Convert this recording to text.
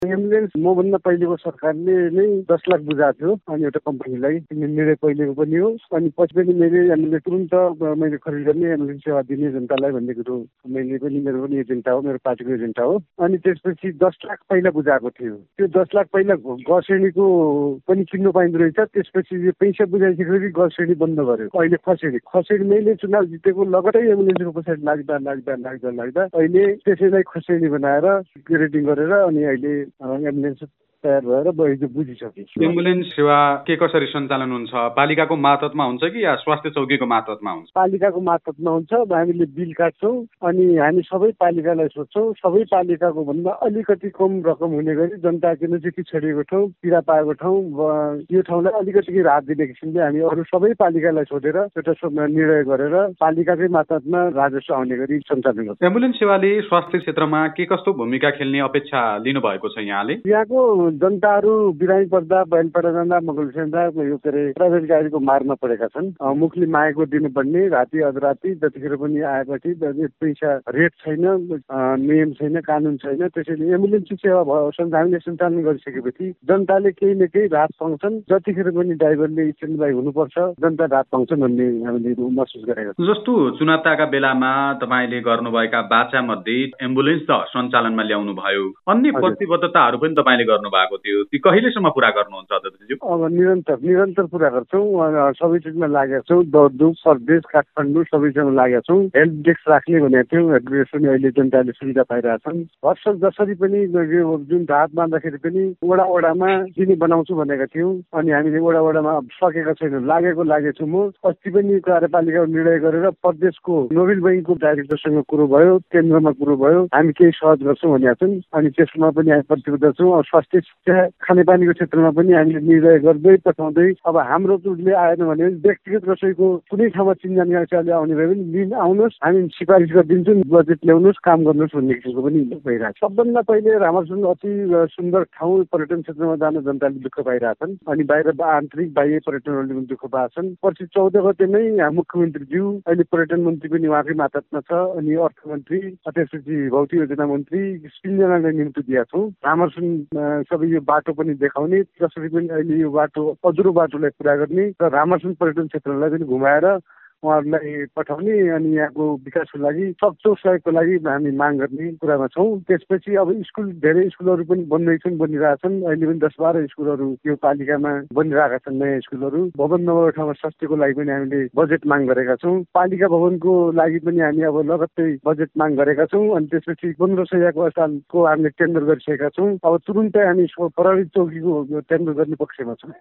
Ambulance मभन्दा पहिलेको सरकारले नै 10 लाख बुझाएको थियो अनि एउटा कम्पनीलाई। निर्णय पहिलेको पनि हो अनि पछि पनि मैले एम्बुलेन्स तुरुन्त मैले खरिद गर्ने एम्बुलेन्स सेवा दिने जनतालाई भन्ने कुरो मैले पनि मेरो पनि एजेन्डा हो, मेरो पार्टीको एजेन्डा हो। अनि त्यसपछि 10 लाख पहिला बुझाएको थियो। त्यो 10 लाख पहिला ग श्रेणीको पनि किन्नु पाइँदो रहेछ। त्यसपछि यो पैसा बुझाइसकेपछि ग श्रेणी बन्द गर्यो। अहिले ख श्रेणी मैले चुनाव जितेको लगतै एम्बुलेन्सको पछाडि लाग्दा अहिले त्यसैलाई ख श्रेणी बनाएर ग्रेडिङ गरेर अनि अहिले एम्बुलेन्स तयार भएर हिजो बुझिसक्यो। एम्बुलेन्स सेवा के कसरी सञ्चालन हुन्छ? पालिकाको मातहतमा हुन्छ कि या स्वास्थ्य चौकीको मातहतमा हुन्छ? पालिकाको मातहतमा हुन्छ। हामीले बिल काट्छौँ अनि हामी सबै पालिकालाई सोध्छौँ। सबै पालिकाको भन्दा अलिकति कम रकम हुने गरी जनताको नजिकै छेडिएको ठाउँ, पीडा पाएको ठाउँ, यो ठाउँलाई अलिकति राहत दिने किसिमले हामी अरू सबै पालिकालाई सोधेर एउटा निर्णय गरेर पालिकाकै मातहतमा राजस्व आउने गरी सञ्चालन गर्छौँ। एम्बुलेन्स सेवाले स्वास्थ्य क्षेत्रमा के कस्तो भूमिका खेल्ने अपेक्षा लिनुभएको छ यहाँले? यहाँको जनताहरू बिरामी पर्दा बैलपाडा जाँदा मगलसेन जाँदा यो के अरे प्राइभेट गाडीको मारमा परेका छन्। मुखले मागेको दिनुपर्ने राति अधराति जतिखेर पनि आएपछि पैसा रेट छैन, नियम छैन, कानुन छैन। त्यसैले एम्बुलेन्स सेवा हामीले सञ्चालन गरिसकेपछि जनताले केही न केही राहत पाउँछन्। जतिखेर पनि ड्राइभरले स्ट्यान्ड बाई हुनुपर्छ, जनता राहत पाउँछन् भन्ने हामीले महसुस गरेका छौँ। जस्तो चुनावका बेलामा तपाईँले गर्नुभएका बाचा मध्ये एम्बुलेन्स त सञ्चालनमा ल्याउनु भयो, अन्य प्रतिबद्धताहरू पनि तपाईँले गर्नुभएको थियो, ती कहिलेसम्म पुरा गर्नुहुन्छ अध्यक्षज्यू? अब निरन्तर पुरा गर्छौँ। सबै चिजमा लागेका छौँ। दौडधुप, परदेश, काठमाडौँ सबैसँग लागेका छौँ। हेल्प डेस्क राख्ने भनेको थियौँ। हेल्प डेस्क पनि अहिले जनताले सुविधा पाइरहेछन्। हर्षक जसरी पनि यो जुन राहत बाँध्दाखेरि पनि वडामा दिने बनाउँछु भनेका थियौँ अनि हामीले वडामा सकेका छैनौँ। लागेछु म। अस्ति पनि कार्यपालिकाको निर्णय गरेर प्रदेशको नोबेल बैङ्कको डाइरेक्टरसँग कुरो भयो, केन्द्रमा कुरो भयो, हामी केही सहज गर्छौँ भनेका छन् अनि त्यसमा पनि हामी प्रतिबद्ध छौँ। स्वास्थ्य, शिक्षा, खानेपानीको क्षेत्रमा पनि हामीले निर्णय गर्दै पठाउँदै अब हाम्रो टुरले आएन भने व्यक्तिगत कसैको कुनै ठाउँमा चिन्जानले आउने भए पनि लिन आउनुहोस्, हामी सिफारिस गरिदिन्छौँ, बजेट ल्याउनुहोस्, काम गर्नुहोस् भन्ने किसिमको पनि भइरहेको छ। सबभन्दा पहिले रामरसुन अति सुन्दर ठाउँ, पर्यटन क्षेत्रमा जान जनताले दुःख पाइरहेछन् अनि बाहिर आन्तरिक बाह्य पर्यटनहरूले पनि दुःख पाएछन्। पछि 14 गते नै मुख्यमन्त्रीज्यू, अहिले पर्यटन मन्त्री पनि उहाँकै मातहतमा छ अनि अर्थमन्त्री, त्यसपछि भौतिक योजना मन्त्री 3 जनालाई निम्ति दिएका छौँ। रामरसुन सबै यो बाटो पनि देखाउने, जसरी पनि अहिले यो बाटो अधुरो बाटोलाई पुरा गर्ने र रामरसुन पर्यटन क्षेत्रलाई पनि घुमाएर उहाँहरूलाई पठाउने अनि यहाँको विकासको लागि सक्दो सहयोगको लागि हामी माग गर्ने कुरामा छौँ। त्यसपछि अब धेरै स्कुलहरू पनि बनिरहेछन्। अहिले पनि 10-12 स्कुलहरू यो पालिकामा बनिरहेका छन्, नयाँ स्कुलहरू। भवन नभएको ठाउँमा स्वास्थ्यको लागि पनि हामीले बजेट माग गरेका छौँ। पालिका भवनको लागि पनि हामी अब लगत्तै बजेट माग गरेका छौँ अनि त्यसपछि 1500 अस्पतालको हामीले टेन्डर गरिसकेका छौँ। अब तुरुन्तै हामी प्रहरी चौकीको टेन्डर गर्ने पक्षमा छौँ।